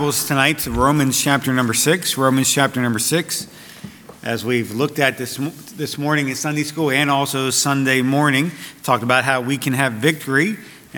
Tonight to Romans chapter number 6. As we've looked at this morning in Sunday school and also Sunday morning, talked about how we can have victory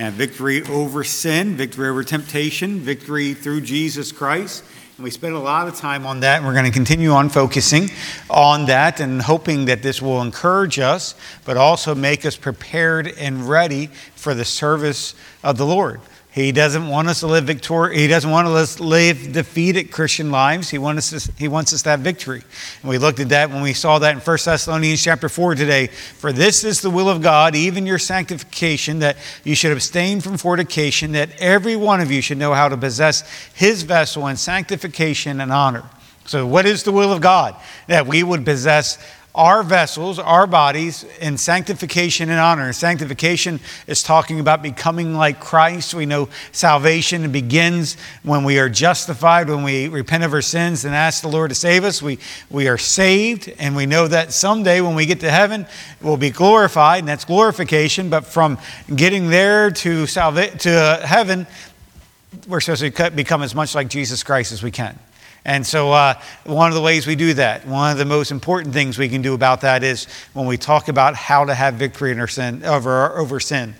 over sin, victory over temptation, victory through Jesus Christ. And we spent a lot of time on that, and we're going to continue on focusing on that and hoping that this will encourage us, but also make us prepared and ready for the service of the Lord. He doesn't want us to live He doesn't want us to live defeated Christian lives. He wants us to have victory. And we looked at that when we saw that in 1 Thessalonians chapter 4 today. For this is the will of God, even your sanctification, that you should abstain from fornication, that every one of you should know how to possess his vessel in sanctification and honor. So what is the will of God? That we would possess our vessels, our bodies, in sanctification and honor. Sanctification is talking about becoming like Christ. We know salvation begins when we are justified, when we repent of our sins and ask the Lord to save us. We are saved, and we know that someday when we get to heaven, we'll be glorified, and that's glorification. But from getting there to heaven, we're supposed to become as much like Jesus Christ as we can. And so one of the ways we do that, one of the most important things we can do about that is when we talk about how to have victory in our sin, over sin.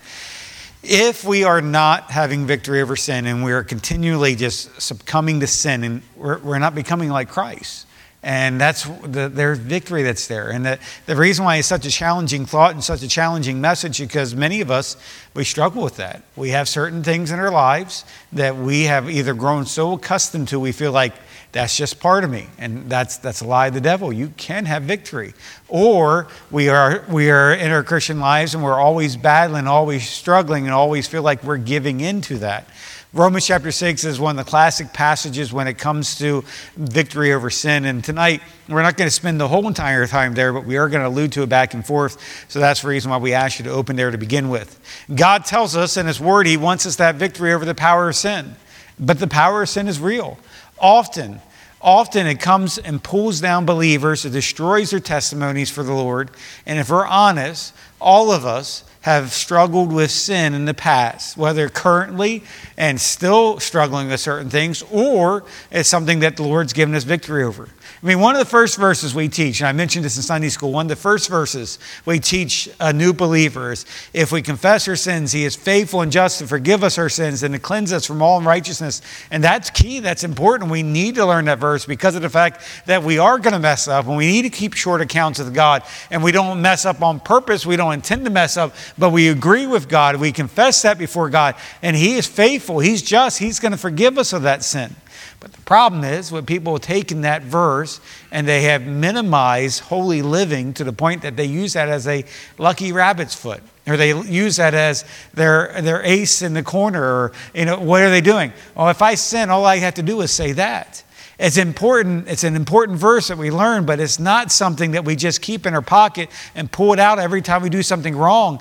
If we are not having victory over sin and we are continually just succumbing to sin, and we're not becoming like Christ. And that's there's victory that's there. And the reason why it's such a challenging thought and such a challenging message, because many of us, we struggle with that. We have certain things in our lives that we have either grown so accustomed to, we feel like that's just part of me. And that's a lie of the devil. You can have victory. Or we are in our Christian lives and we're always battling, always struggling, and always feel like we're giving into that. Romans chapter 6 is one of the classic passages when it comes to victory over sin. And tonight, we're not going to spend the whole entire time there, but we are going to allude to it back and forth. So that's the reason why we asked you to open there to begin with. God tells us in His Word He wants us to have victory over the power of sin. But the power of sin is real. Often it comes and pulls down believers. It destroys their testimonies for the Lord. And if we're honest, all of us have struggled with sin in the past, whether currently and still struggling with certain things, or it's something that the Lord's given us victory over. I mean, one of the first verses we teach, and I mentioned this in Sunday school, one of the first verses we teach a new believer is, if we confess our sins, He is faithful and just to forgive us our sins and to cleanse us from all unrighteousness. And that's key, that's important. We need to learn that verse because of the fact that we are going to mess up, and we need to keep short accounts with God. And we don't mess up on purpose, we don't intend to mess up, but we agree with God, we confess that before God, and He is faithful, He's just, He's going to forgive us of that sin. But the problem is when people have taken that verse and they have minimized holy living to the point that they use that as a lucky rabbit's foot, or they use that as their ace in the corner, or what are they doing? Oh, if I sin, all I have to do is say that. It's important. It's an important verse that we learn, but it's not something that we just keep in our pocket and pull it out every time we do something wrong.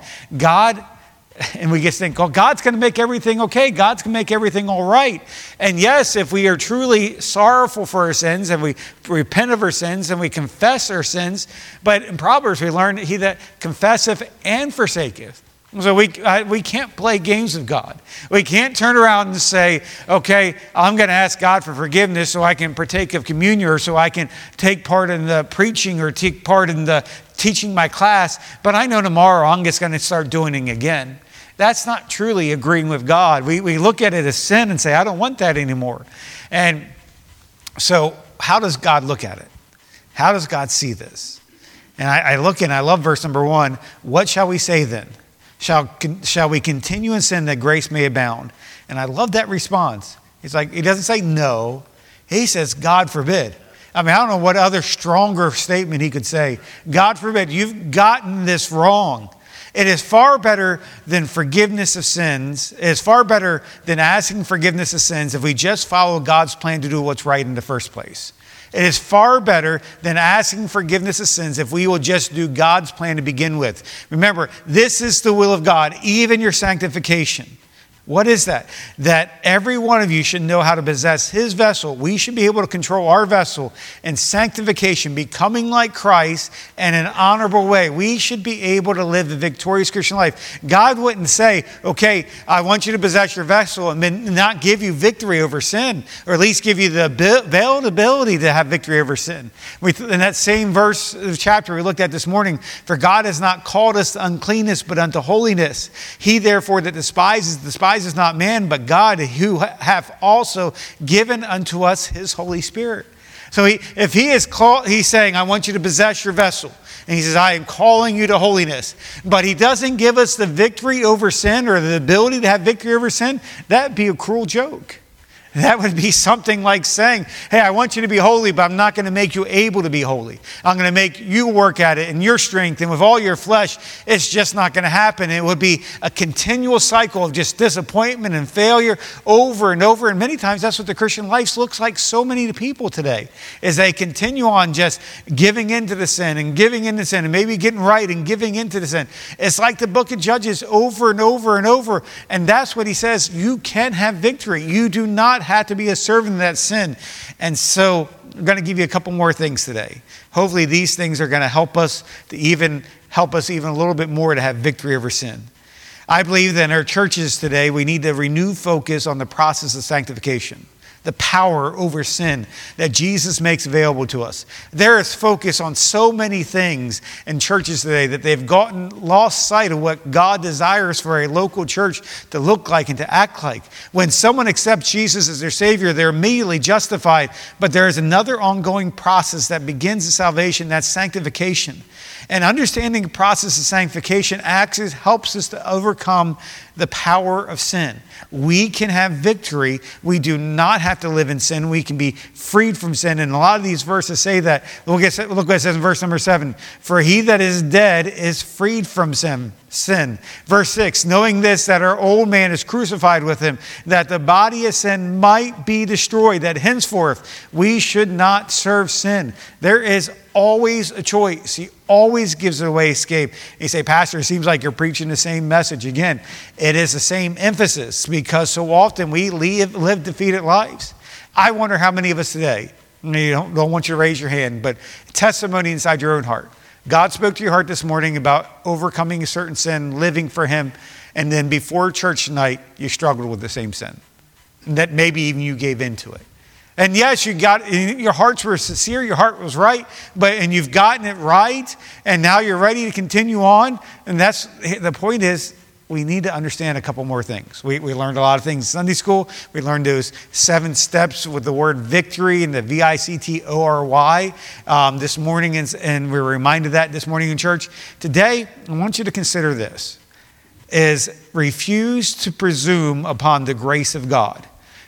And we just think, oh, God's going to make everything okay. God's going to make everything all right. And yes, if we are truly sorrowful for our sins and we repent of our sins and we confess our sins, but in Proverbs we learn that he that confesseth and forsaketh. So we can't play games with God. We can't turn around and say, okay, I'm going to ask God for forgiveness so I can partake of communion, or so I can take part in the preaching or take part in the teaching my class, but I know tomorrow I'm just going to start doing it again. That's not truly agreeing with God. We look at it as sin and say, I don't want that anymore. And so how does God look at it? How does God see this? And I look and I love verse number 1. What shall we say then? Shall we continue in sin that grace may abound? And I love that response. It's like, he doesn't say no. He says, God forbid. I mean, I don't know what other stronger statement he could say. God forbid, you've gotten this wrong. It is far better than forgiveness of sins. It is far better than asking forgiveness of sins if we just follow God's plan to do what's right in the first place. It is far better than asking forgiveness of sins if we will just do God's plan to begin with. Remember, this is the will of God, even your sanctification. What is that? That every one of you should know how to possess his vessel. We should be able to control our vessel in sanctification, becoming like Christ in an honorable way. We should be able to live the victorious Christian life. God wouldn't say, okay, I want you to possess your vessel and then not give you victory over sin, or at least give you the veiled ability to have victory over sin. In that same verse of chapter we looked at this morning, for God has not called us to uncleanness, but unto holiness. He therefore that despises not man, but God, who hath also given unto us his Holy Spirit. So if he is called, he's saying, I want you to possess your vessel. And he says, I am calling you to holiness. But he doesn't give us the victory over sin or the ability to have victory over sin. That'd be a cruel joke. That would be something like saying, hey, I want you to be holy, but I'm not going to make you able to be holy. I'm going to make you work at it in your strength and with all your flesh. It's just not going to happen. It would be a continual cycle of just disappointment and failure over and over. And many times that's what the Christian life looks like so many people today, is they continue on just giving into the sin and giving into sin and maybe getting right and giving into the sin. It's like the book of Judges over and over and over. And that's what he says. You can have victory. You do not have to be a servant of that sin. And so I'm going to give you a couple more things today. Hopefully these things are going to help us even a little bit more to have victory over sin. I believe that in our churches today, we need to renew focus on the process of sanctification, the power over sin that Jesus makes available to us. There is focus on so many things in churches today that they've lost sight of what God desires for a local church to look like and to act like. When someone accepts Jesus as their Savior, they're immediately justified. But there is another ongoing process that begins in salvation, that's sanctification. And understanding the process of sanctification helps us to overcome the power of sin. We can have victory. We do not have to live in sin. We can be freed from sin. And a lot of these verses say that. Look what it says in verse number 7. For he that is dead is freed from sin. Verse 6, knowing this, that our old man is crucified with him, that the body of sin might be destroyed, that henceforth we should not serve sin. There is always a choice. He always gives a way escape. You say, Pastor, it seems like you're preaching the same message again. It is the same emphasis because so often we live defeated lives. I wonder how many of us today, you don't want you to raise your hand, but testimony inside your own heart. God spoke to your heart this morning about overcoming a certain sin, living for him, and then before church tonight, you struggled with the same sin. And that maybe even you gave into it. And yes, your hearts were sincere, your heart was right, and you've gotten it right, and now you're ready to continue on. And that's the point is, we need to understand a couple more things. We learned a lot of things in Sunday school. We learned those 7 steps with the word victory and the VICTORY this morning, and we were reminded that this morning in church. Today, I want you to consider this, is refuse to presume upon the grace of God.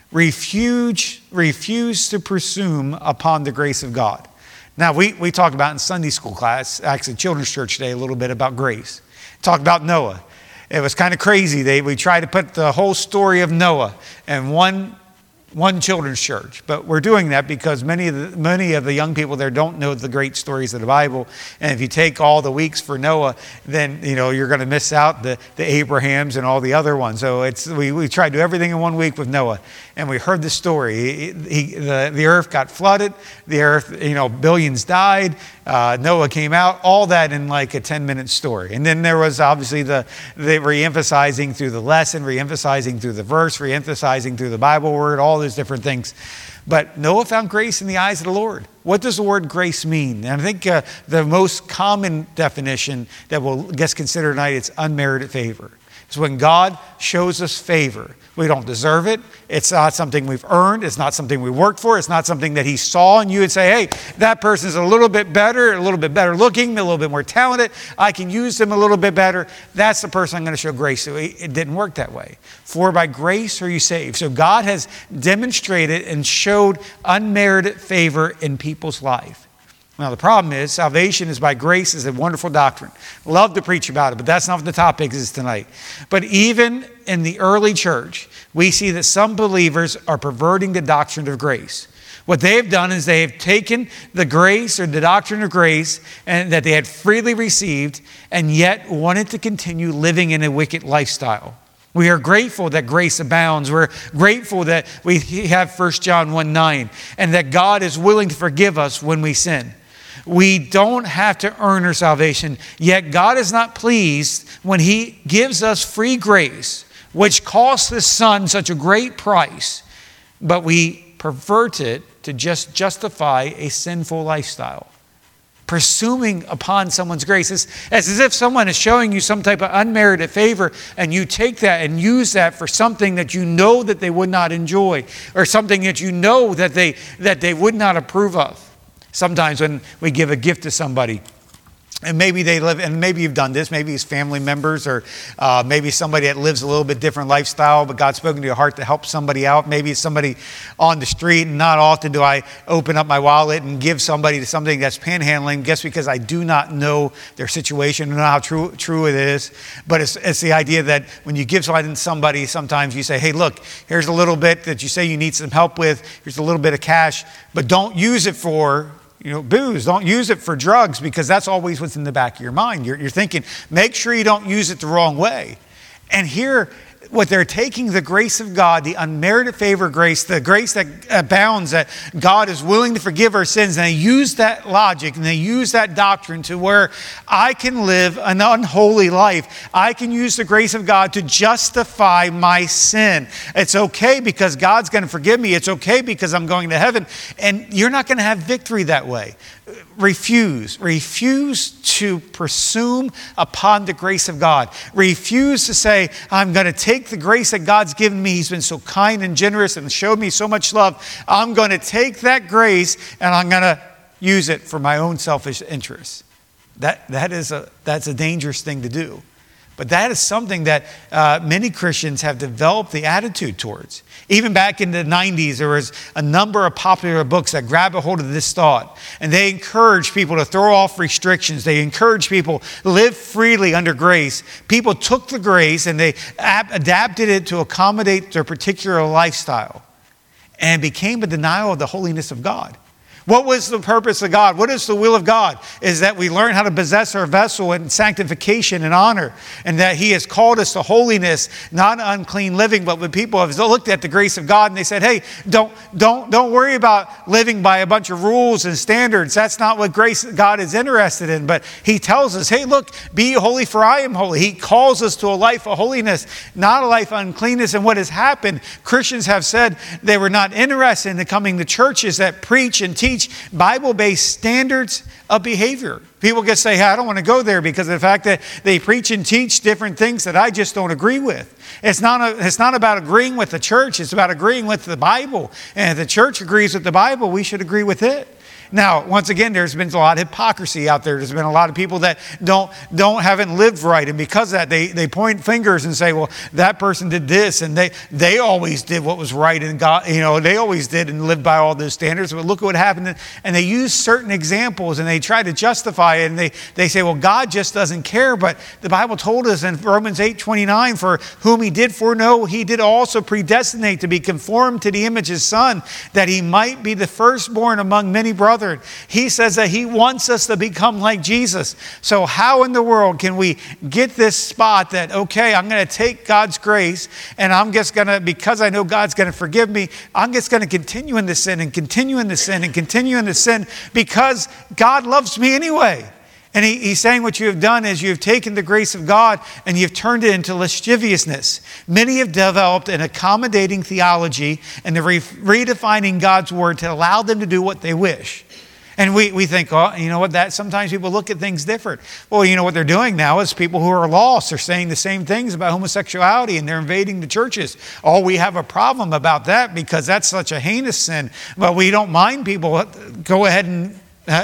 Refuse to presume upon the grace of God. Now, we talked about in Sunday school class, actually children's church today, a little bit about grace. Talked about Noah. It was kind of crazy. We tried to put the whole story of Noah in one children's church. But we're doing that because many of the young people there don't know the great stories of the Bible. And if you take all the weeks for Noah, then you're going to miss out the Abrahams and all the other ones. So we tried to do everything in 1 week with Noah. And we heard the story. The earth got flooded. The earth, billions died. Noah came out. All that in like a 10-minute story. And then there was obviously the re-emphasizing through the lesson, re-emphasizing through the verse, re-emphasizing through the Bible word, all those different things. But Noah found grace in the eyes of the Lord. What does the word grace mean? And I think the most common definition that gets considered tonight is unmerited favor. It's when God shows us favor. We don't deserve it. It's not something we've earned. It's not something we worked for. It's not something that he saw in you and say, hey, that person's a little bit better looking, a little bit more talented. I can use them a little bit better. That's the person I'm going to show grace to. It didn't work that way. For by grace are you saved. So God has demonstrated and showed unmerited favor in people's life. Now, the problem is salvation is by grace is a wonderful doctrine. Love to preach about it, but that's not what the topic is tonight. But even in the early church, we see that some believers are perverting the doctrine of grace. What they have done is they have taken the grace or the doctrine of grace and that they had freely received and yet wanted to continue living in a wicked lifestyle. We are grateful that grace abounds. We're grateful that we have 1 John 1:9, and that God is willing to forgive us when we sin. We don't have to earn our salvation, yet God is not pleased when He gives us free grace, which costs His Son such a great price, but we pervert it to just justify a sinful lifestyle. Presuming upon someone's grace. It's as if someone is showing you some type of unmerited favor, and you take that and use that for something that you know that they would not enjoy, or something that you know that they would not approve of. Sometimes when we give a gift to somebody, and maybe they live, and maybe you've done this, maybe it's family members, or maybe somebody that lives a little bit different lifestyle, but God's spoken to your heart to help somebody out. Maybe it's somebody on the street, and not often do I open up my wallet and give somebody something that's panhandling, just because I do not know their situation, and know how true it is. But it's the idea that when you give somebody, sometimes you say, hey, look, here's a little bit that you say you need some help with, here's a little bit of cash, but don't use it for booze. Don't use it for drugs, because that's always what's in the back of your mind. You're thinking, make sure you don't use it the wrong way. And here, what they're taking the grace of God, the unmerited favor grace, the grace that abounds, that God is willing to forgive our sins, and they use that logic and they use that doctrine to where I can live an unholy life. I can use the grace of God to justify my sin. It's okay because God's going to forgive me. It's okay because I'm going to heaven. And you're not going to have victory that way. Refuse to presume upon the grace of God. Refuse to say, I'm going to take the grace that God's given me. He's been so kind and generous and showed me so much love. I'm going to take that grace and I'm going to use it for my own selfish interests. That's a dangerous thing to do. But that is something that many Christians have developed the attitude towards. Even back in the 90s, there was a number of popular books that grabbed a hold of this thought. And they encouraged people to throw off restrictions. They encouraged people to live freely under grace. People took the grace and they adapted it to accommodate their particular lifestyle. And it became a denial of the holiness of God. What was the purpose of God? What is the will of God? Is that we learn how to possess our vessel in sanctification and honor, and that He has called us to holiness, not unclean living. But when people have looked at the grace of God and they said, hey, don't worry about living by a bunch of rules and standards. That's not what grace God is interested in. But He tells us, hey, look, be holy for I am holy. He calls us to a life of holiness, not a life of uncleanness. And what has happened, Christians have said they were not interested in coming to churches that preach and teach Bible-based standards of behavior. People can say, hey, I don't want to go there because of the fact that they preach and teach different things that I just don't agree with. It's not about agreeing with the church. It's about agreeing with the Bible. And if the church agrees with the Bible, we should agree with it. Now, once again, there's been a lot of hypocrisy out there. There's been a lot of people that haven't lived right. And because of that, they point fingers and say, well, that person did this. And they always did what was right. And God, they always did and lived by all those standards. But look at what happened. And they use certain examples and they try to justify it. And they say, well, God just doesn't care. But the Bible told us in Romans 8:29, for whom He did foreknow, He did also predestinate to be conformed to the image of His Son, that He might be the firstborn among many brothers. He says that He wants us to become like Jesus. So how in the world can we get this spot that, okay, I'm going to take God's grace and I'm just going to, because I know God's going to forgive me, I'm just going to continue in the sin and continue in the sin and continue in the sin because God loves me anyway. And he's saying what you have done is you have taken the grace of God and you've turned it into lasciviousness. Many have developed an accommodating theology and they're redefining God's word to allow them to do what they wish. And we think, oh, you know what, that sometimes people look at things different. Well, you know what they're doing now is people who are lost are saying the same things about homosexuality and they're invading the churches. Oh, we have a problem about that because that's such a heinous sin. But we don't mind people go ahead and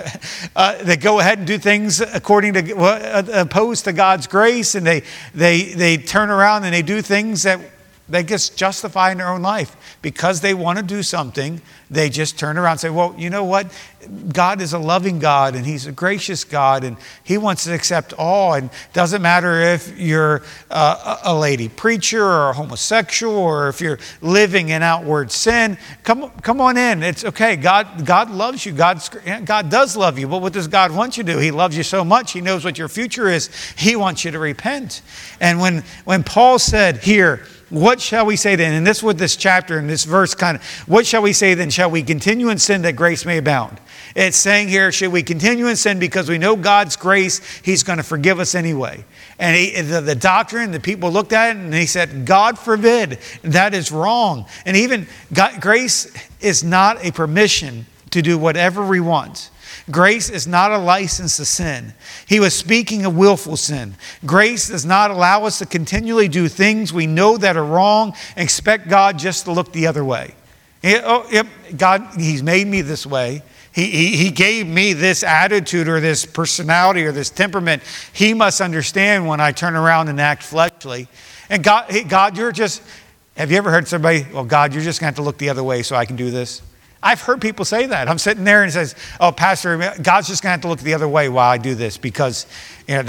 they go ahead and do things according to opposed to God's grace, and they turn around and they do things that They just justify in their own life. Because they want to do something, they just turn around and say, well, you know what? God is a loving God, and he's a gracious God, and he wants to accept all. And it doesn't matter if you're a lady preacher or a homosexual, or if you're living in outward sin. Come on in. It's okay. God loves you. God does love you. But what does God want you to do? He loves you so much. He knows what your future is. He wants you to repent. And when Paul said here, what shall we say then? And this is what this chapter and this verse what shall we say then? Shall we continue in sin that grace may abound? It's saying here, should we continue in sin because we know God's grace, he's going to forgive us anyway. And the doctrine, the people looked at it and he said, God forbid, that is wrong. And even grace is not a permission to do whatever we want. Grace is not a license to sin. He was speaking of willful sin. Grace does not allow us to continually do things we know that are wrong and expect God just to look the other way. God, he's made me this way. He gave me this attitude or this personality or this temperament. He must understand when I turn around and act fleshly. And God, you're just, have you ever heard somebody, well, God, you're just going to have to look the other way so I can do this? I've heard people say that. I'm sitting there and it says, oh, Pastor, God's just going to have to look the other way while I do this because I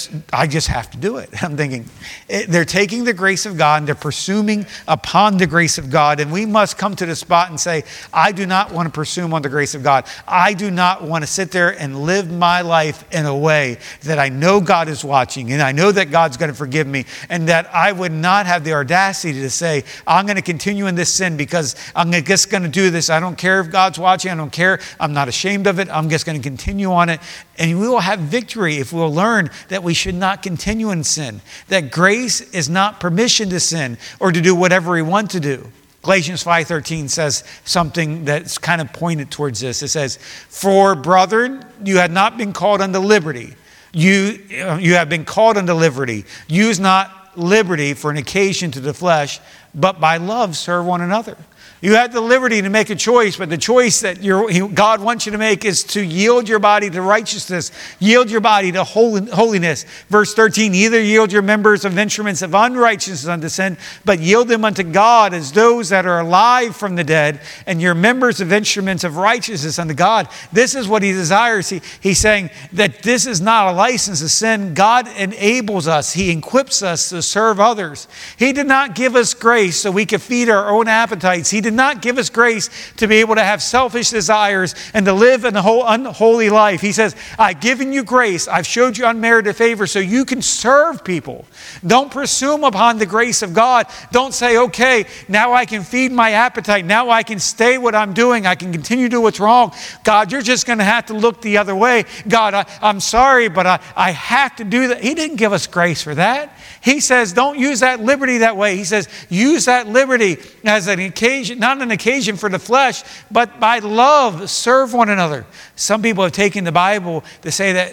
just have to do it. I'm thinking, they're taking the grace of God and they're presuming upon the grace of God. And we must come to the spot and say, I do not want to presume on the grace of God. I do not want to sit there and live my life in a way that I know God is watching and I know that God's going to forgive me, and that I would not have the audacity to say, I'm going to continue in this sin because I'm just going to do this. I don't care if God's watching. I don't care. I'm not ashamed of it. I'm just going to continue on it. And we will have victory if we'll learn that we should not continue in sin, that grace is not permission to sin or to do whatever we want to do. Galatians 5:13 says something that's kind of pointed towards this. It says, for brethren, you had not been called unto liberty. You have been called unto liberty. Use not liberty for an occasion to the flesh, but by love serve one another. You had the liberty to make a choice, but the choice that God wants you to make is to yield your body to righteousness, yield your body to holiness. Verse 13, neither yield your members of instruments of unrighteousness unto sin, but yield them unto God as those that are alive from the dead, and your members of instruments of righteousness unto God. This is what he desires. He's saying that this is not a license to sin. God enables us. He equips us to serve others. He did not give us grace so we could feed our own appetites. He did not give us grace to be able to have selfish desires and to live in a whole unholy life. He says, I've given you grace. I've showed you unmerited favor so you can serve people. Don't presume upon the grace of God. Don't say, okay, now I can feed my appetite. Now I can stay what I'm doing. I can continue to do what's wrong. God, you're just going to have to look the other way. God, I'm sorry, but I have to do that. He didn't give us grace for that. He says, don't use that liberty that way. He says, use that liberty as an occasion, not an occasion for the flesh, but by love, serve one another. Some people have taken the Bible to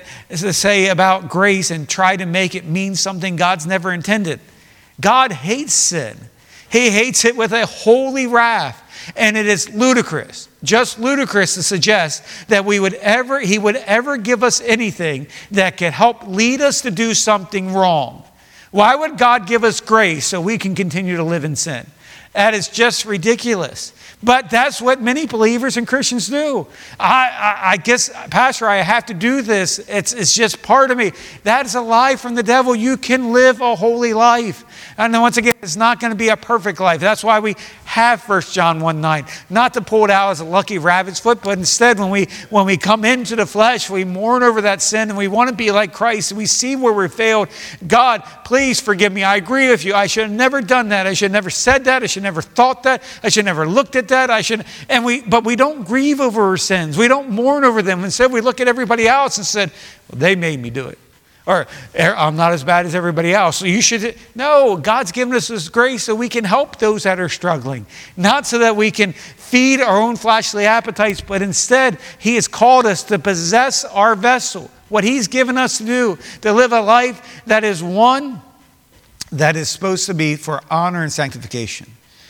say about grace and try to make it mean something God's never intended. God hates sin. He hates it with a holy wrath. And it is ludicrous, just ludicrous to suggest that he would ever give us anything that could help lead us to do something wrong. Why would God give us grace so we can continue to live in sin? That is just ridiculous. But that's what many believers and Christians do. I guess, Pastor, I have to do this. It's just part of me. That is a lie from the devil. You can live a holy life. And then once again, it's not going to be a perfect life. That's why we have 1 John 1:9. Not to pull it out as a lucky rabbit's foot, but instead when we come into the flesh, we mourn over that sin and we want to be like Christ. And we see where we failed. God, please forgive me. I agree with you. I should have never done that. I should have never said that. I should have never thought that. I should have never looked at that. But we don't grieve over our sins. We don't mourn over them. Instead, we look at everybody else and said, well, they made me do it. Or I'm not as bad as everybody else. So you should. No, God's given us this grace so we can help those that are struggling. Not so that we can feed our own fleshly appetites, but instead he has called us to possess our vessel. What he's given us to do, to live a life that is one that is supposed to be for honor and sanctification.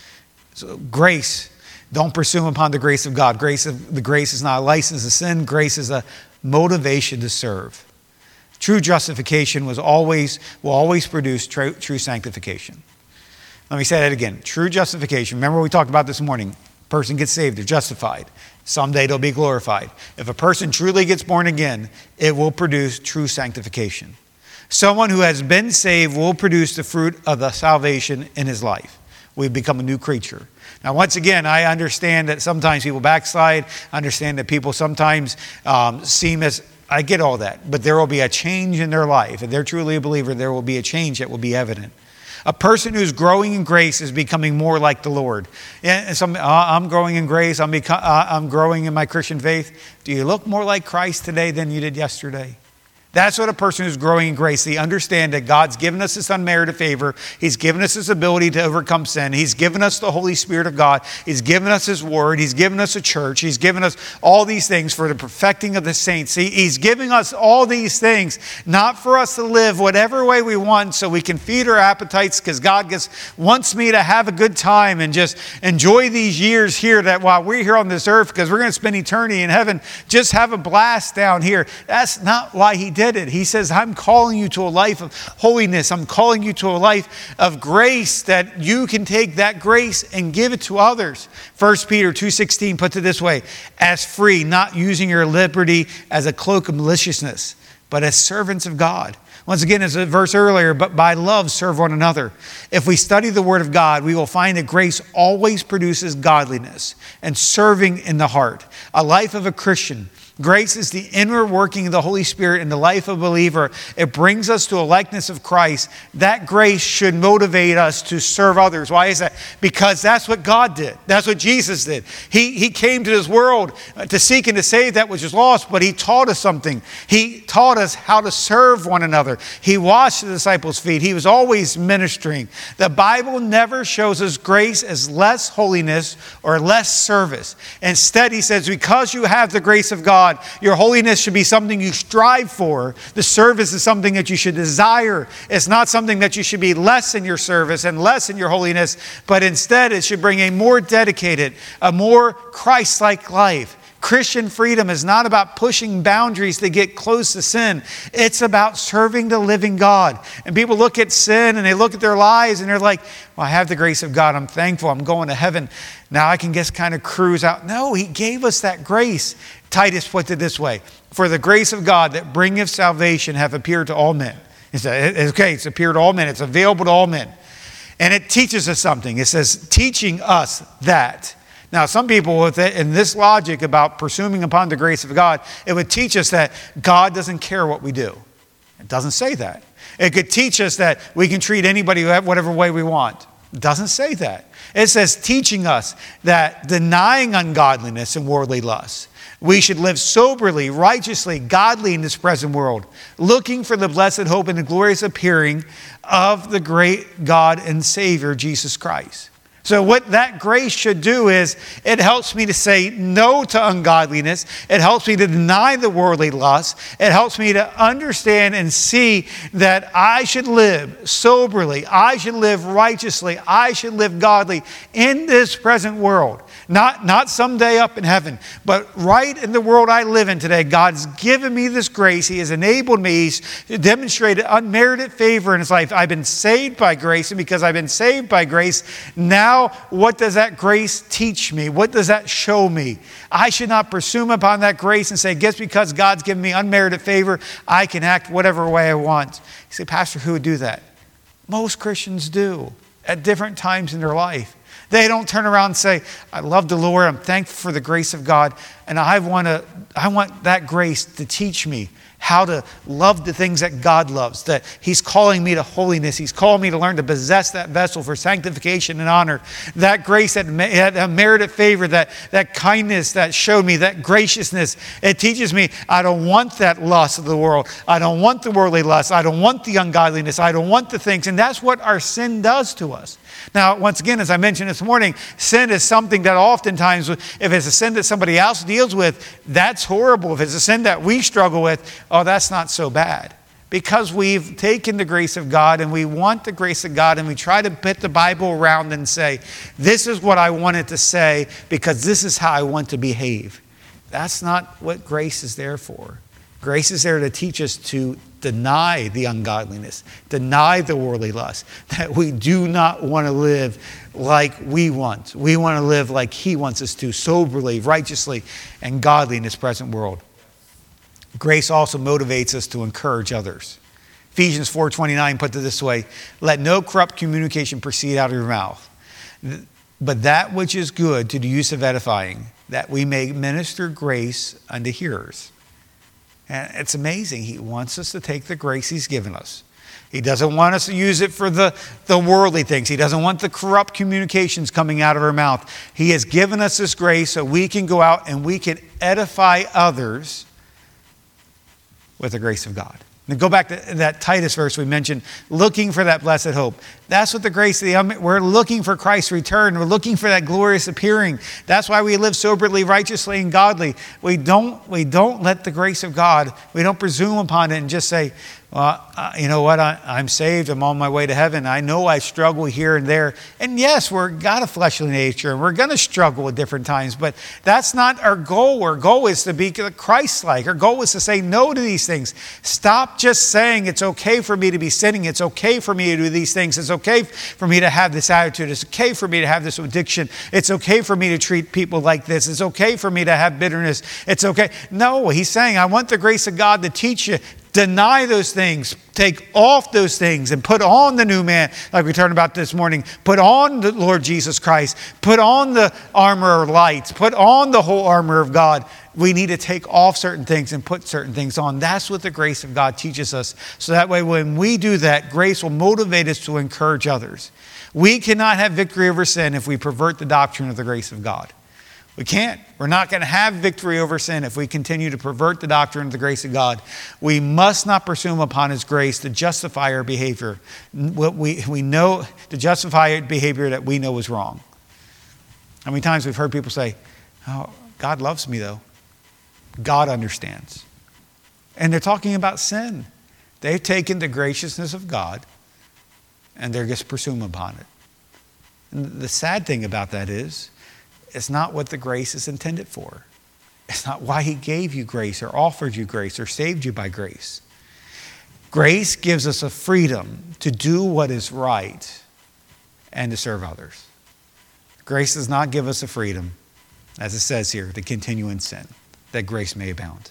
So grace, don't presume upon the grace of God. The grace is not a license to sin. Grace is a motivation to serve. True justification will always produce true sanctification. Let me say that again. True justification. Remember what we talked about this morning. Person gets saved, they're justified. Someday they'll be glorified. If a person truly gets born again, it will produce true sanctification. Someone who has been saved will produce the fruit of the salvation in his life. We've become a new creature. Now, once again, I understand that sometimes people backslide. I understand that people sometimes seem as, I get all that. But there will be a change in their life. If they're truly a believer, there will be a change that will be evident. A person who's growing in grace is becoming more like the Lord. And I'm growing in grace. I'm growing in my Christian faith. Do you look more like Christ today than you did yesterday? That's what a person who's growing in grace. They understand that God's given us this unmerited favor. He's given us this ability to overcome sin. He's given us the Holy Spirit of God. He's given us His Word. He's given us a church. He's given us all these things for the perfecting of the saints. He's giving us all these things, not for us to live whatever way we want so we can feed our appetites, because God wants me to have a good time and just enjoy these years here, that while we're here on this earth, because we're going to spend eternity in heaven, just have a blast down here. That's not why He did it. He says, I'm calling you to a life of holiness. I'm calling you to a life of grace, that you can take that grace and give it to others. 1 Peter 2:16 puts it this way: as free, not using your liberty as a cloak of maliciousness, but as servants of God. Once again, as a verse earlier, but by love serve one another. If we study the Word of God, we will find that grace always produces godliness and serving in the heart. A life of a Christian. Grace is the inner working of the Holy Spirit in the life of a believer. It brings us to a likeness of Christ. That grace should motivate us to serve others. Why is that? Because that's what God did. That's what Jesus did. He came to this world to seek and to save that which is lost, but He taught us something. He taught us how to serve one another. He washed the disciples' feet. He was always ministering. The Bible never shows us grace as less holiness or less service. Instead, He says, because you have the grace of God, your holiness should be something you strive for. The service is something that you should desire. It's not something that you should be less in your service and less in your holiness, but instead it should bring a more dedicated, a more Christ-like life. Christian freedom is not about pushing boundaries to get close to sin. It's about serving the living God. And people look at sin and they look at their lives and they're like, well, I have the grace of God. I'm thankful. I'm going to heaven. Now I can just kind of cruise out. No, He gave us that grace. Titus put it this way: for the grace of God that bringeth salvation hath appeared to all men. It's appeared to all men. It's available to all men. And it teaches us something. It says, teaching us that. Now, some people in this logic about presuming upon the grace of God, it would teach us that God doesn't care what we do. It doesn't say that. It could teach us that we can treat anybody whatever way we want. It doesn't say that. It says teaching us that denying ungodliness and worldly lusts, we should live soberly, righteously, godly in this present world, looking for the blessed hope and the glorious appearing of the great God and Savior, Jesus Christ. So what that grace should do is it helps me to say no to ungodliness. It helps me to deny the worldly lust. It helps me to understand and see that I should live soberly. I should live righteously. I should live godly in this present world. Not someday up in heaven, but right in the world I live in today. God's given me this grace. He has enabled me. He's demonstrated unmerited favor in His life. I've been saved by grace, and because I've been saved by grace, now what does that grace teach me? What does that show me? I should not presume upon that grace and say, just because God's given me unmerited favor, I can act whatever way I want. You say, Pastor, who would do that? Most Christians do at different times in their life. They don't turn around and say, I love the Lord. I'm thankful for the grace of God. And I want that grace to teach me how to love the things that God loves, that He's calling me to holiness. He's calling me to learn to possess that vessel for sanctification and honor. That grace, that merited favor, that kindness that showed me, that graciousness. It teaches me I don't want that lust of the world. I don't want the worldly lust. I don't want the ungodliness. I don't want the things. And that's what our sin does to us. Now, once again, as I mentioned this morning, sin is something that oftentimes, if it's a sin that somebody else deals with, that's horrible. If it's a sin that we struggle with, oh, that's not so bad. Because we've taken the grace of God and we want the grace of God and we try to put the Bible around and say, this is what I want it to say because this is how I want to behave. That's not what grace is there for. Grace is there to teach us to deny the ungodliness, deny the worldly lust, that we do not want to live like we want. We want to live like he wants us to, soberly, righteously, and godly in this present world. Grace also motivates us to encourage others. Ephesians 4:29 put it this way, let no corrupt communication proceed out of your mouth, but that which is good to the use of edifying, that we may minister grace unto hearers. And it's amazing. He wants us to take the grace he's given us. He doesn't want us to use it for the worldly things. He doesn't want the corrupt communications coming out of our mouth. He has given us this grace so we can go out and we can edify others with the grace of God. Now go back to that Titus verse we mentioned, looking for that blessed hope. That's what the grace of we're looking for Christ's return. We're looking for that glorious appearing. That's why we live soberly, righteously, and godly. We don't let the grace of God, we don't presume upon it and just say, well, you know what, I'm saved, I'm on my way to heaven. I know I struggle here and there. And yes, we've got a fleshly nature and we're going to struggle at different times, but that's not our goal. Our goal is to be Christ-like. Our goal is to say no to these things. Stop just saying it's okay for me to be sinning. It's okay for me to do these things. It's okay for me to have this attitude. It's okay for me to have this addiction. It's okay for me to treat people like this. It's okay for me to have bitterness. It's okay. No, he's saying, I want the grace of God to teach you. Deny those things, take off those things, and put on the new man, like we talked about this morning. Put on the Lord Jesus Christ. Put on the armor of light. Put on the whole armor of God. We need to take off certain things and put certain things on. That's what the grace of God teaches us. So that way, when we do that, grace will motivate us to encourage others. We cannot have victory over sin if we pervert the doctrine of the grace of God. We can't. We're not going to have victory over sin if we continue to pervert the doctrine of the grace of God. We must not presume upon his grace to justify our behavior. What we know, to justify behavior that we know is wrong. How many times we've heard people say, oh, God loves me though. God understands. And they're talking about sin. They've taken the graciousness of God and they're just presuming upon it. And the sad thing about that is, it's not what the grace is intended for. It's not why he gave you grace or offered you grace or saved you by grace. Grace gives us a freedom to do what is right and to serve others. Grace does not give us a freedom, as it says here, to continue in sin, that grace may abound.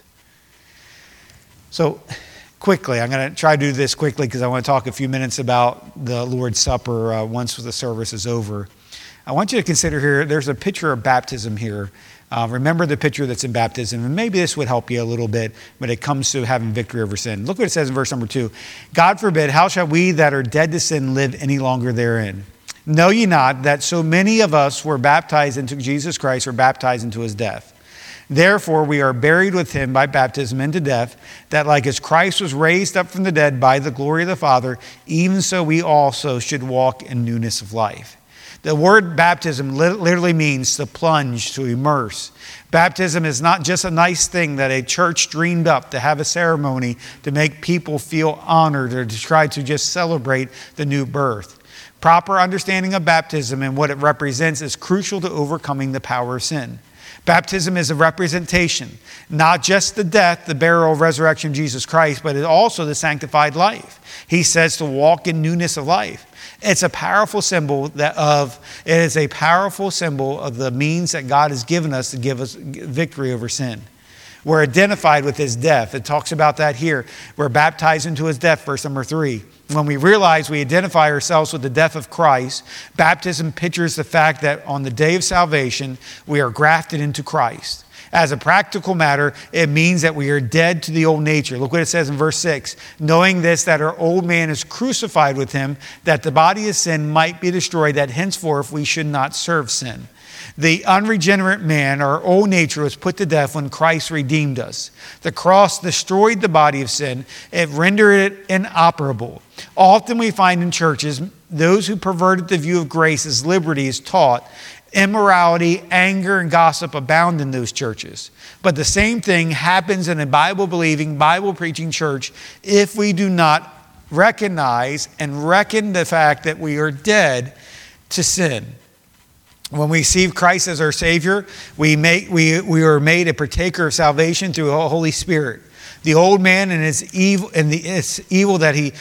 So quickly, I'm going to try to do this quickly because I want to talk a few minutes about the Lord's Supper once the service is over. I want you to consider here, there's a picture of baptism here. Remember the picture that's in baptism, and maybe this would help you a little bit when it comes to having victory over sin. Look what it says in verse number 2. God forbid, how shall we that are dead to sin live any longer therein? Know ye not that so many of us were baptized into Jesus Christ, or baptized into his death? Therefore we are buried with him by baptism into death, that like as Christ was raised up from the dead by the glory of the Father, even so we also should walk in newness of life. The word baptism literally means to plunge, to immerse. Baptism is not just a nice thing that a church dreamed up to have a ceremony to make people feel honored or to try to just celebrate the new birth. Proper understanding of baptism and what it represents is crucial to overcoming the power of sin. Baptism is a representation, not just the death, the burial, resurrection of Jesus Christ, but also the sanctified life. He says to walk in newness of life. It's a powerful symbol of the means that God has given us to give us victory over sin. We're identified with his death. It talks about that here. We're baptized into his death, verse number 3. When we realize we identify ourselves with the death of Christ, baptism pictures the fact that on the day of salvation, we are grafted into Christ. As a practical matter, it means that we are dead to the old nature. Look what it says in verse 6. Knowing this, that our old man is crucified with him, that the body of sin might be destroyed, that henceforth we should not serve sin. The unregenerate man, our old nature, was put to death when Christ redeemed us. The cross destroyed the body of sin. It rendered it inoperable. Often we find in churches, those who perverted the view of grace as liberty is taught, immorality, anger, and gossip abound in those churches. But the same thing happens in a Bible-believing, Bible-preaching church if we do not recognize and reckon the fact that we are dead to sin. When we receive Christ as our Savior, we are made a partaker of salvation through the Holy Spirit. The old man and his evil that he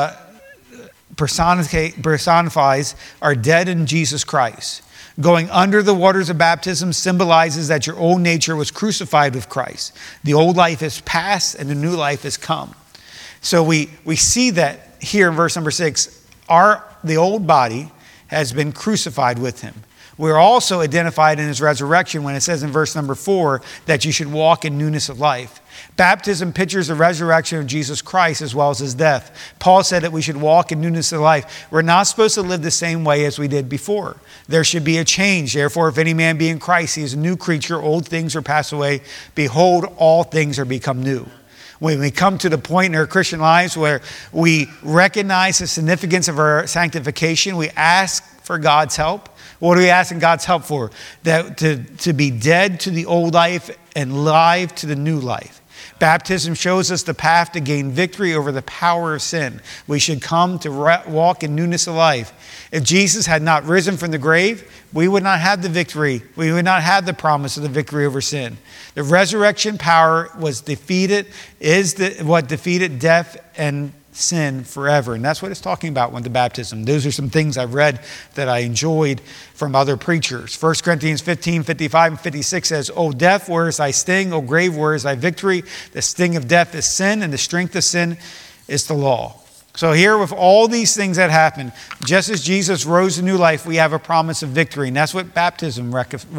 personifies are dead in Jesus Christ. Going under the waters of baptism symbolizes that your old nature was crucified with Christ. The old life is past and the new life has come. So we see that here in verse number 6, the old body has been crucified with him. We're also identified in his resurrection when it says in verse number 4 that you should walk in newness of life. Baptism pictures the resurrection of Jesus Christ as well as his death. Paul said that we should walk in newness of life. We're not supposed to live the same way as we did before. There should be a change. Therefore, if any man be in Christ, he is a new creature. Old things are passed away. Behold, all things are become new. When we come to the point in our Christian lives where we recognize the significance of our sanctification, we ask for God's help. What are we asking God's help for? That to be dead to the old life and alive to the new life. Baptism shows us the path to gain victory over the power of sin. We should come to walk in newness of life. If Jesus had not risen from the grave, we would not have the victory. We would not have the promise of the victory over sin. The resurrection power was defeated, what defeated death and sin forever. And that's what it's talking about with the baptism. Those are some things I've read that I enjoyed from other preachers. 1 Corinthians 15, 55 and 56 says, O death, where is thy sting? O grave, where is thy victory? The sting of death is sin, and the strength of sin is the law. So here with all these things that happen, just as Jesus rose to new life, we have a promise of victory. And that's what baptism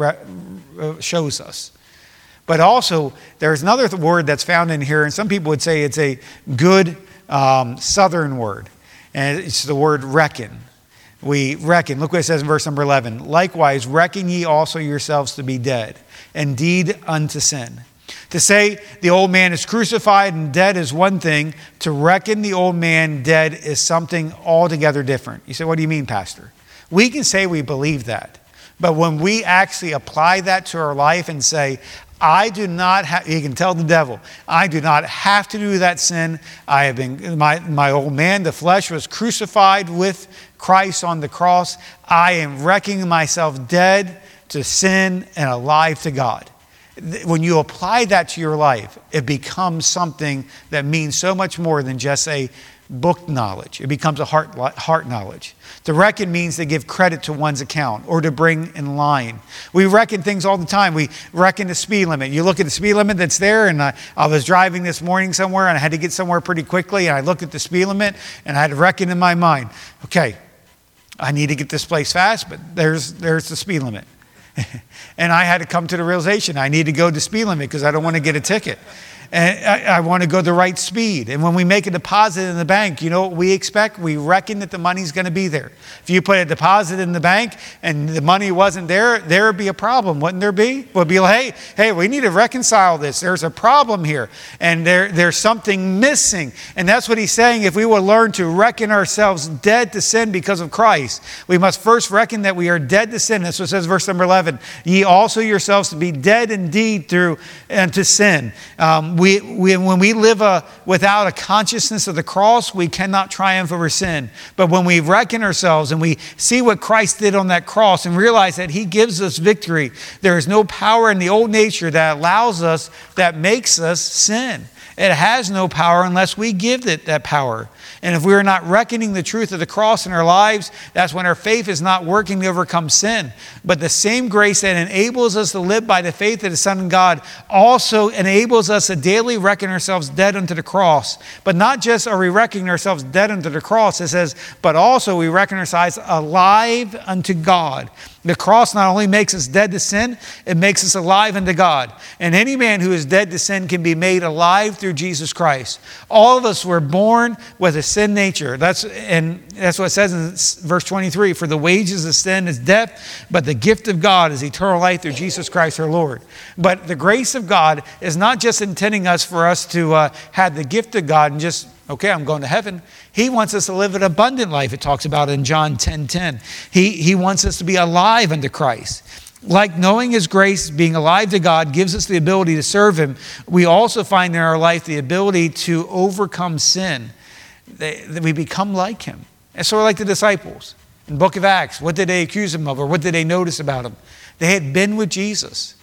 shows us. But also, there's another word that's found in here, and some people would say it's a good southern word, and it's the word reckon. We reckon. Look what it says in verse number 11. Likewise, reckon ye also yourselves to be dead, indeed unto sin. To say the old man is crucified and dead is one thing. To reckon the old man dead is something altogether different. You say, what do you mean, Pastor? We can say we believe that. But when we actually apply that to our life and say, I do not have, you can tell the devil, I do not have to do that sin. I have been, my old man, the flesh, was crucified with Christ on the cross. I am reckoning myself dead to sin and alive to God. When you apply that to your life, it becomes something that means so much more than just a book knowledge. It becomes a heart knowledge. To reckon means to give credit to one's account or to bring in line. We reckon things all the time. We reckon the speed limit. You look at the speed limit that's there, and I was driving this morning somewhere, and I had to get somewhere pretty quickly, and I looked at the speed limit, and I had to reckon in my mind, okay, I need to get this place fast, but there's the speed limit. And I had to come to the realization, I need to go to speed limit because I don't want to get a ticket. And I want to go the right speed. And when we make a deposit in the bank, you know what we expect? We reckon that the money's going to be there. If you put a deposit in the bank and the money wasn't there, there would be a problem, wouldn't there be? It would be like, hey, we need to reconcile this. There's a problem here. And there's something missing. And that's what he's saying. If we will learn to reckon ourselves dead to sin because of Christ, we must first reckon that we are dead to sin. That's what it says, verse number 11. Ye also yourselves to be dead indeed to sin. When we live without a consciousness of the cross, we cannot triumph over sin. But when we reckon ourselves and we see what Christ did on that cross and realize that he gives us victory, there is no power in the old nature that allows us, that makes us sin. It has no power unless we give it that power. And if we are not reckoning the truth of the cross in our lives, that's when our faith is not working to overcome sin. But the same grace that enables us to live by the faith of the Son of God also enables us to daily reckon ourselves dead unto the cross. But not just are we reckoning ourselves dead unto the cross, it says, but also we reckon ourselves alive unto God. The cross not only makes us dead to sin, it makes us alive unto God. And any man who is dead to sin can be made alive through Jesus Christ. All of us were born with a sin nature. That's what it says in verse 23. For the wages of sin is death, but the gift of God is eternal life through Jesus Christ our Lord. But the grace of God is not just intending us for us to have the gift of God and just, okay, I'm going to heaven. He wants us to live an abundant life. It talks about in John 10:10. He wants us to be alive unto Christ. Like knowing his grace, being alive to God, gives us the ability to serve him. We also find in our life the ability to overcome sin. That we become like him. And so we're like the disciples. In the book of Acts, what did they accuse him of, or what did they notice about him? They had been with Jesus.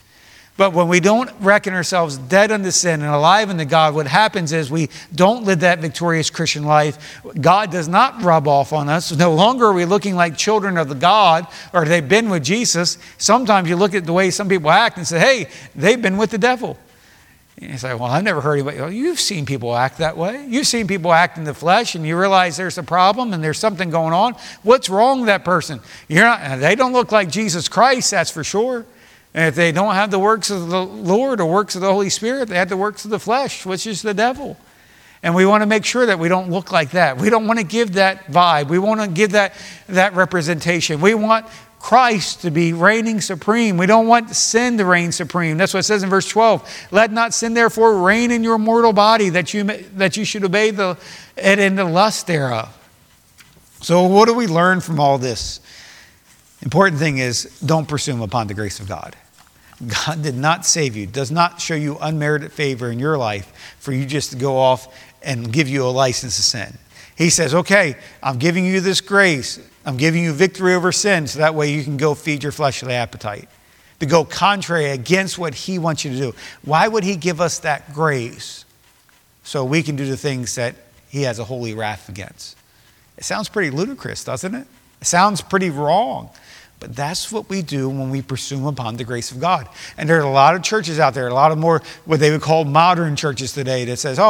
But when we don't reckon ourselves dead unto sin and alive unto God, what happens is we don't live that victorious Christian life. God does not rub off on us. No longer are we looking like children of the God, or they've been with Jesus. Sometimes you look at the way some people act and say, hey, they've been with the devil. And you say, well, I've never heard anybody. Well, you've seen people act that way. You've seen people act in the flesh, and you realize there's a problem and there's something going on. What's wrong with that person? They don't look like Jesus Christ, that's for sure. And if they don't have the works of the Lord or works of the Holy Spirit, they have the works of the flesh, which is the devil. And we want to make sure that we don't look like that. We don't want to give that vibe. We want to give that representation. We want Christ to be reigning supreme. We don't want sin to reign supreme. That's what it says in verse 12. Let not sin therefore reign in your mortal body, that you should obey it in the lust thereof. So what do we learn from all this? Important thing is, don't presume upon the grace of God. God did not save you, does not show you unmerited favor in your life for you just to go off and give you a license to sin. He says, okay, I'm giving you this grace. I'm giving you victory over sin so that way you can go feed your fleshly appetite. To go contrary against what he wants you to do. Why would he give us that grace? So we can do the things that he has a holy wrath against. It sounds pretty ludicrous, doesn't it? It sounds pretty wrong. But that's what we do when we presume upon the grace of God. And there are a lot of churches out there, a lot of more what they would call modern churches today that says,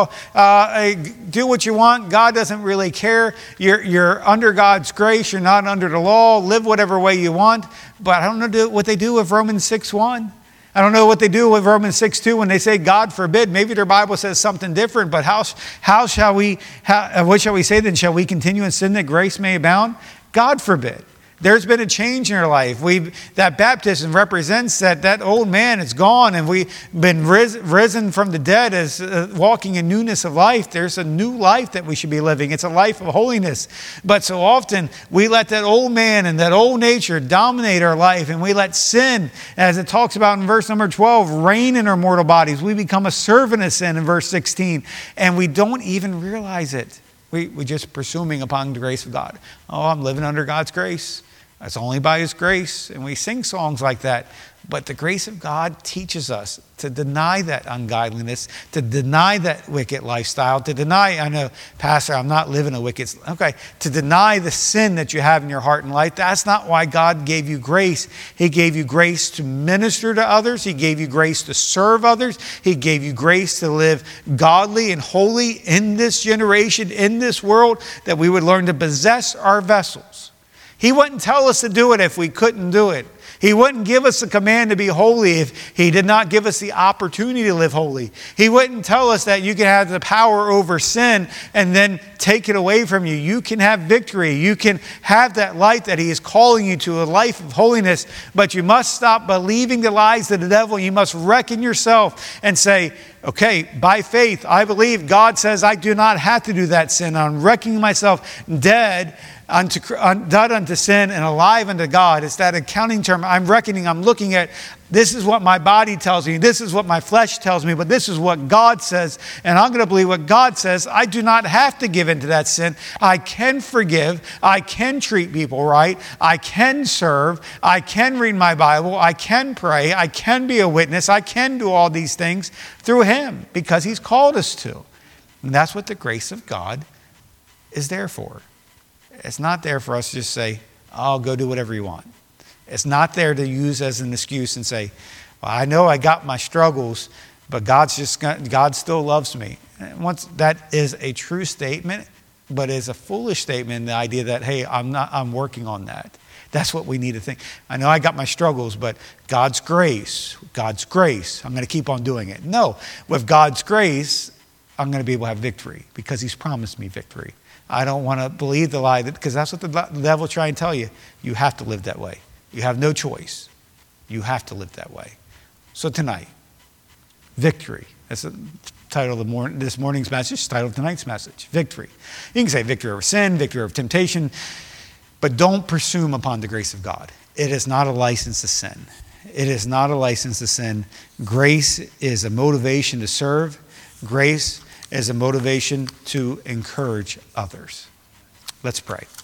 do what you want. God doesn't really care. You're under God's grace. You're not under the law. Live whatever way you want. But I don't know what they do with Romans 6:1. I don't know what they do with Romans 6:2 when they say, God forbid. Maybe their Bible says something different, but what shall we say then? Shall we continue in sin that grace may abound? God forbid. There's been a change in our life. That baptism represents that old man is gone and we've been risen from the dead as walking in newness of life. There's a new life that we should be living. It's a life of holiness. But so often we let that old man and that old nature dominate our life, and we let sin, as it talks about in verse number 12, reign in our mortal bodies. We become a servant of sin in verse 16, and we don't even realize it. We're just presuming upon the grace of God. Oh, I'm living under God's grace. It's only by his grace. And we sing songs like that. But the grace of God teaches us to deny that ungodliness, to deny that wicked lifestyle, to deny, I know, Pastor, I'm not living a wicked, okay, to deny the sin that you have in your heart and life. That's not why God gave you grace. He gave you grace to minister to others. He gave you grace to serve others. He gave you grace to live godly and holy in this generation, in this world, that we would learn to possess our vessels. He wouldn't tell us to do it if we couldn't do it. He wouldn't give us a command to be holy if he did not give us the opportunity to live holy. He wouldn't tell us that you can have the power over sin and then take it away from you. You can have victory. You can have that life that he is calling you to, a life of holiness. But you must stop believing the lies of the devil. You must reckon yourself and say, okay, by faith, I believe God says I do not have to do that sin. I'm reckoning myself dead unto sin and alive unto God. It's that accounting term. I'm reckoning, I'm looking at, this is what my body tells me, this is what my flesh tells me, but this is what God says, and I'm going to believe what God says. I do not have to give into that sin. I can forgive. I can treat people right. I can serve. I can read my Bible. I can pray. I can be a witness. I can do all these things through him because he's called us to. And that's what the grace of God is there for. It's not there for us to just say, I'll go do whatever you want. It's not there to use as an excuse and say, well, I know I got my struggles, but God still loves me. And once that is a true statement, but is a foolish statement, the idea that, hey, I'm working on that. That's what we need to think. I know I got my struggles, but God's grace, I'm going to keep on doing it. No, with God's grace, I'm going to be able to have victory because he's promised me victory. I don't want to believe the lie, because that's what the devil will try and tell you. You have to live that way. You have no choice. You have to live that way. So tonight, victory. That's the title of this morning's message, title of tonight's message, victory. You can say victory over sin, victory over temptation, but don't presume upon the grace of God. It is not a license to sin. It is not a license to sin. Grace is a motivation to serve. Grace is a motivation to encourage others. Let's pray.